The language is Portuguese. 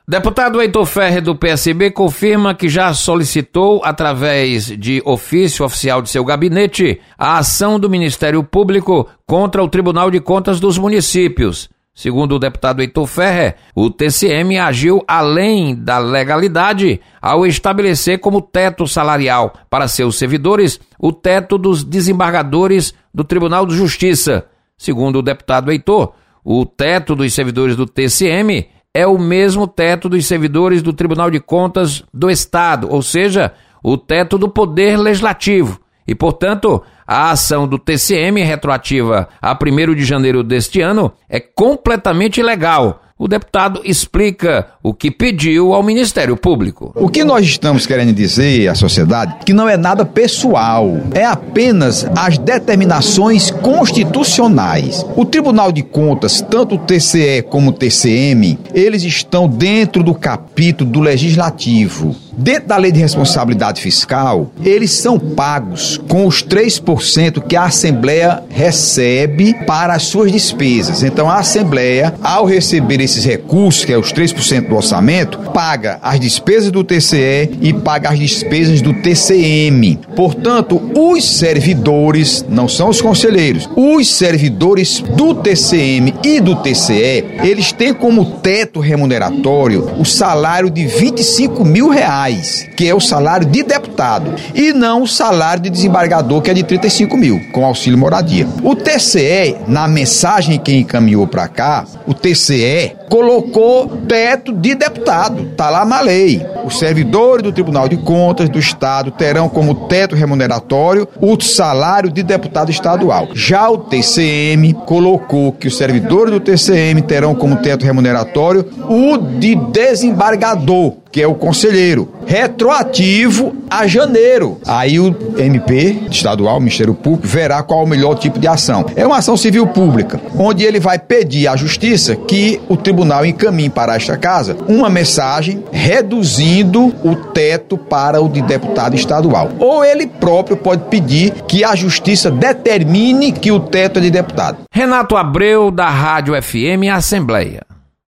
Deputado Heitor Ferrer, do PSB, confirma que já solicitou, através de ofício oficial de seu gabinete, a ação do Ministério Público contra o Tribunal de Contas dos Municípios. Segundo o deputado Heitor Ferrer, o TCM agiu além da legalidade ao estabelecer como teto salarial para seus servidores o teto dos desembargadores do Tribunal de Justiça. Segundo o deputado Heitor, o teto dos servidores do TCM é o mesmo teto dos servidores do Tribunal de Contas do Estado, ou seja, o teto do Poder Legislativo. E, portanto, a ação do TCM retroativa a 1º de janeiro deste ano é completamente ilegal. O deputado explica o que pediu ao Ministério Público. O que nós estamos querendo dizer à sociedade que não é nada pessoal, é apenas as determinações constitucionais. O Tribunal de Contas, tanto o TCE como o TCM, eles estão dentro do capítulo do Legislativo. Dentro da Lei de Responsabilidade Fiscal, eles são pagos com os 3% que a Assembleia recebe para as suas despesas. Então, a Assembleia, ao receber esses recursos, que é os 3% do orçamento, paga as despesas do TCE e paga as despesas do TCM. Portanto, os servidores, não são os conselheiros, os servidores do TCM e do TCE, eles têm como teto remuneratório o salário de R$25 mil, que é o salário de deputado, e não o salário de desembargador, que é de 35 mil, com auxílio moradia. O TCE, na mensagem que encaminhou para cá, o TCE colocou teto de deputado, está lá na lei. Os servidores do Tribunal de Contas do Estado terão como teto remuneratório o salário de deputado estadual. Já o TCM colocou que os servidores do TCM terão como teto remuneratório o de desembargador, que é o conselheiro, retroativo a janeiro. Aí o MP estadual, o Ministério Público, verá qual é o melhor tipo de ação. É uma ação civil pública, onde ele vai pedir à Justiça que o tribunal encaminhe para esta casa uma mensagem reduzindo o teto para o de deputado estadual. Ou ele próprio pode pedir que a Justiça determine que o teto é de deputado. Renato Abreu, da Rádio FM Assembleia.